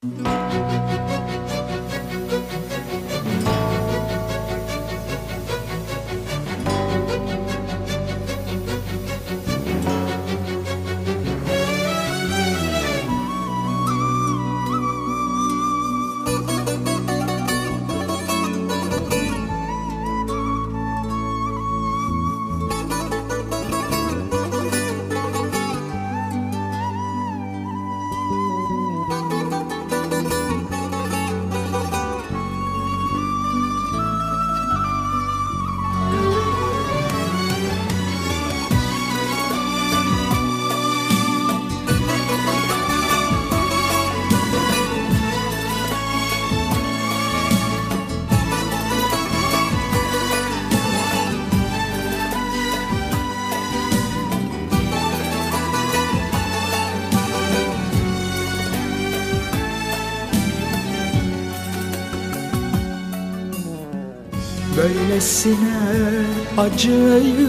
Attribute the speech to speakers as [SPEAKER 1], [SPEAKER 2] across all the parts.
[SPEAKER 1] Böylesine acıyı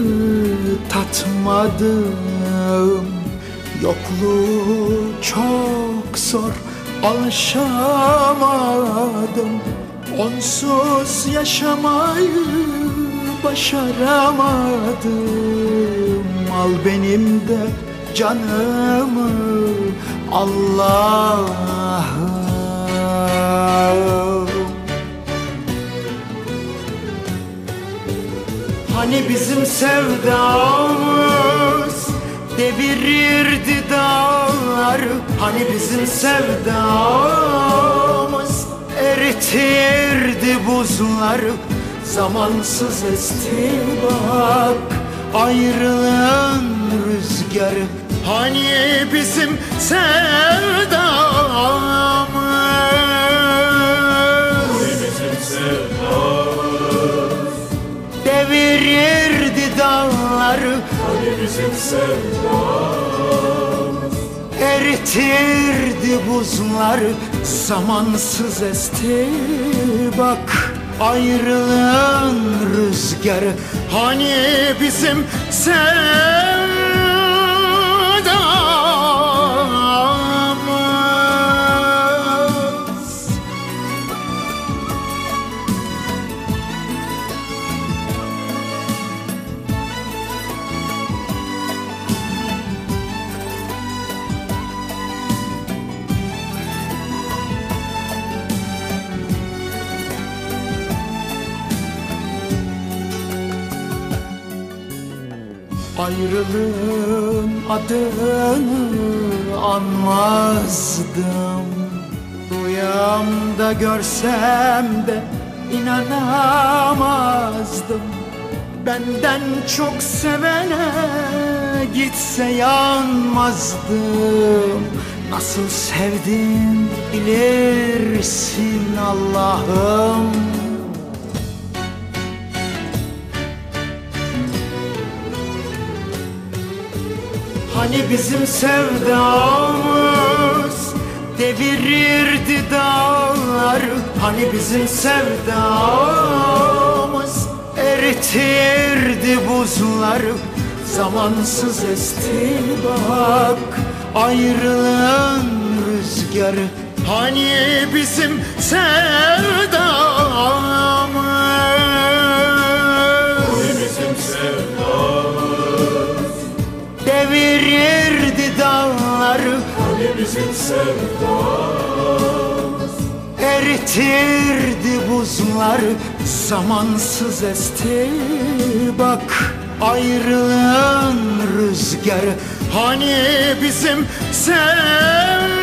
[SPEAKER 1] tatmadım. Yokluğu çok zor, alışamadım. Onsuz yaşamayı başaramadım. Al benim de canımı Allah'ım. Hani bizim sevdamız devirirdi dağları, hani bizim sevdamız eritirdi buzları. Zamansız esti bak ayrılığın rüzgarı, hani bizim sevdamız, hani bizim sevdamız devirirdi dağları, hani bizim sevdamız eritirdi buzları. Zamansız esti bak ayrılığın rüzgarı, hani bizim sevdamız. Ayrılığın adını anmazdım. Rüyamda görsem de inanamazdım. Benden çok sevene gitse yanmazdım. Nasıl sevdim bilirsin Allah'ım. Hani bizim sevdamız devirirdi dağları, hani bizim sevdamız eritirdi buzları. Zamansız esti bak ayrılığın rüzgarı, hani bizim sevdamız, hani bizim sevdamız devirirdi dağları, hani bizim sevdamız eritirdi buzları. Zamansız esti bak ayrılığın rüzgarı, hani bizim sevdamız.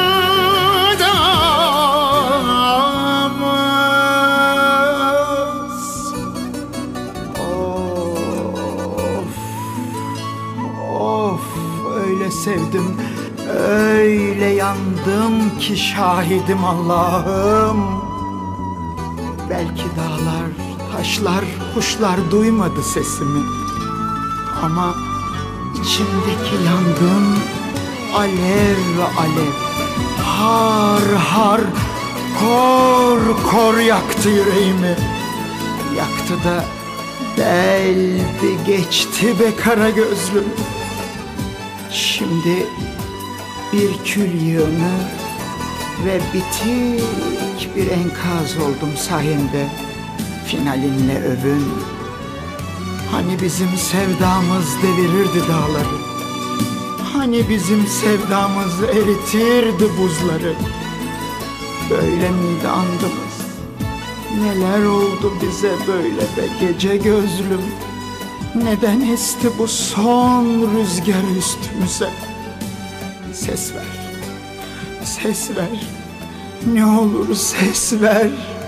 [SPEAKER 1] Öyle sevdim, öyle yandım ki şahidim Allah'ım. Belki dağlar, taşlar, kuşlar duymadı sesimi, ama içimdeki yangın alev alev, har har, kor kor yaktı yüreğimi. Yaktı da deldi geçti be kara gözlüm. Şimdi bir kül yığını ve bitik bir enkaz oldum sayende. Finalinle övün. Hani bizim sevdamız devirirdi dağları, hani bizim sevdamız eritirdi buzları. Böyle miydi andımız? Neler oldu bize böyle be gece gözlüm? Neden esti bu son rüzgar üstümüze? Ses ver, ses ver, ne olur ses ver.